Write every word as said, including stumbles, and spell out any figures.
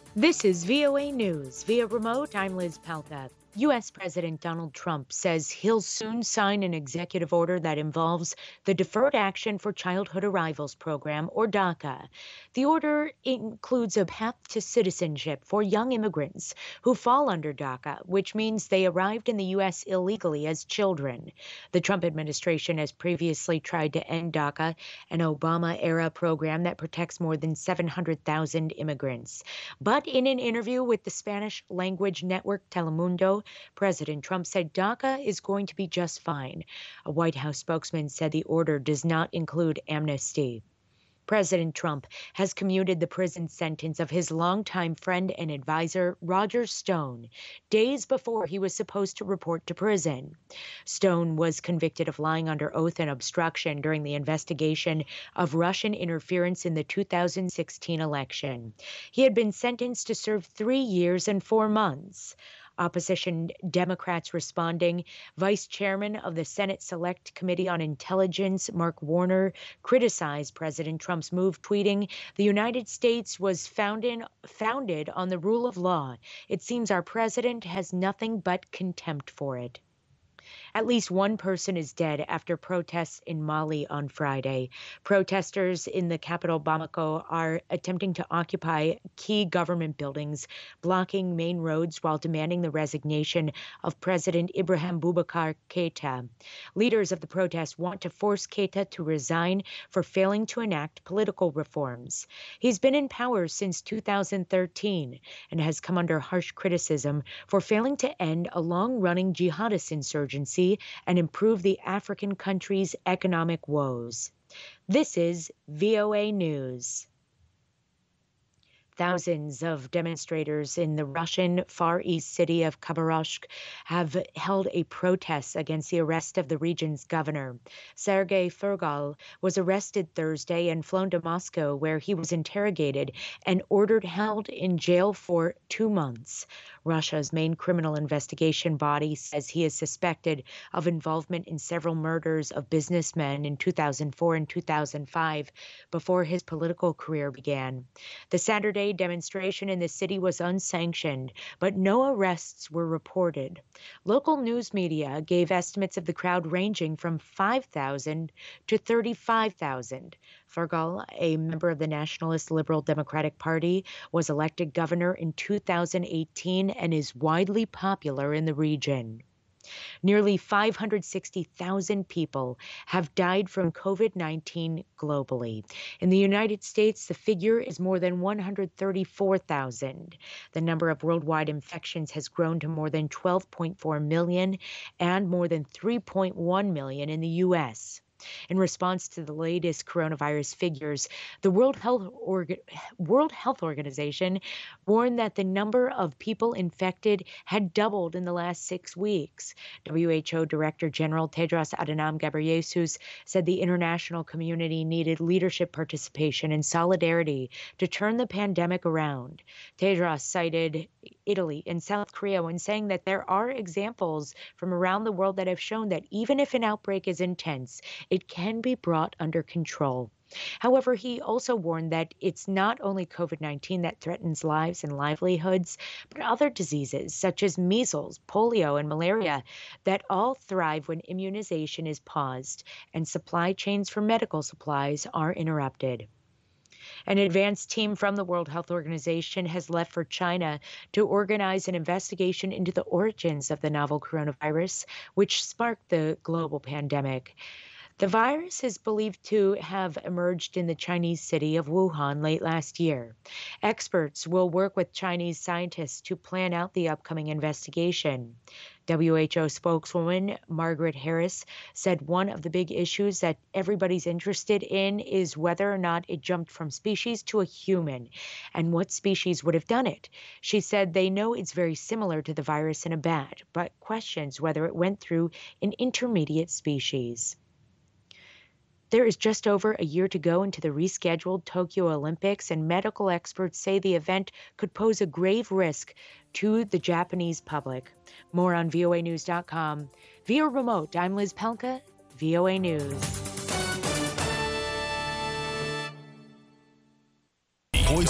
This is V O A News. Via remote, I'm Liz Palka. U S. President Donald Trump says he'll soon sign an executive order that involves the Deferred Action for Childhood Arrivals program, or DACA. The order includes a path to citizenship for young immigrants who fall under DACA, which means they arrived in the U S illegally as children. The Trump administration has previously tried to end DACA, an Obama-era program that protects more than seven hundred thousand immigrants. But in an interview with the Spanish-language network Telemundo, President Trump said DACA is going to be just fine. A White House spokesman said the order does not include amnesty. President Trump has commuted the prison sentence of his longtime friend and advisor, Roger Stone, days before he was supposed to report to prison. Stone was convicted of lying under oath and obstruction during the investigation of Russian interference in the two thousand sixteen election. He had been sentenced to serve three years and four months. Opposition Democrats responding. Vice Chairman of the Senate Select Committee on Intelligence, Mark Warner, criticized President Trump's move, tweeting, "The United States was founded, founded on the rule of law. It seems our president has nothing but contempt for it." At least one person is dead after protests in Mali on Friday. Protesters in the capital Bamako are attempting to occupy key government buildings, blocking main roads while demanding the resignation of President Ibrahim Boubacar Keita. Leaders of the protests want to force Keita to resign for failing to enact political reforms. He's been in power since two thousand thirteen and has come under harsh criticism for failing to end a long-running jihadist insurgency and improve the African country's economic woes. This is V O A News. Thousands of demonstrators in the Russian Far East city of Khabarovsk have held a protest against the arrest of the region's governor. Sergei Furgal was arrested Thursday and flown to Moscow, where he was interrogated and ordered held in jail for two months. Russia's main criminal investigation body says he is suspected of involvement in several murders of businessmen in two thousand four and two thousand five before his political career began. The Saturday demonstration in the city was unsanctioned, but no arrests were reported. Local news media gave estimates of the crowd ranging from five thousand to thirty-five thousand. Furgal, a member of the Nationalist Liberal Democratic Party, was elected governor in two thousand eighteen and is widely popular in the region. Nearly five hundred sixty thousand people have died from COVID nineteen globally. In the United States, the figure is more than one hundred thirty-four thousand. The number of worldwide infections has grown to more than twelve point four million and more than three point one million in the U S. In response to the latest coronavirus figures, the World Health, Orga- World Health Organization warned that the number of people infected had doubled in the last six weeks. W H O Director General Tedros Adhanom Ghebreyesus said the international community needed leadership participation and solidarity to turn the pandemic around. Tedros cited Italy and South Korea when saying that there are examples from around the world that have shown that even if an outbreak is intense, it can be brought under control. However, he also warned that it's not only COVID nineteen that threatens lives and livelihoods, but other diseases such as measles, polio, and malaria that all thrive when immunization is paused and supply chains for medical supplies are interrupted. An advanced team from the World Health Organization has left for China to organize an investigation into the origins of the novel coronavirus, which sparked the global pandemic. The virus is believed to have emerged in the Chinese city of Wuhan late last year. Experts will work with Chinese scientists to plan out the upcoming investigation. W H O spokeswoman Margaret Harris said one of the big issues that everybody's interested in is whether or not it jumped from species to a human and what species would have done it. She said they know it's very similar to the virus in a bat, but questions whether it went through an intermediate species. There is just over a year to go into the rescheduled Tokyo Olympics, and medical experts say the event could pose a grave risk to the Japanese public. More on V O A news dot com. Via remote, I'm Liz Pelka, V O A News.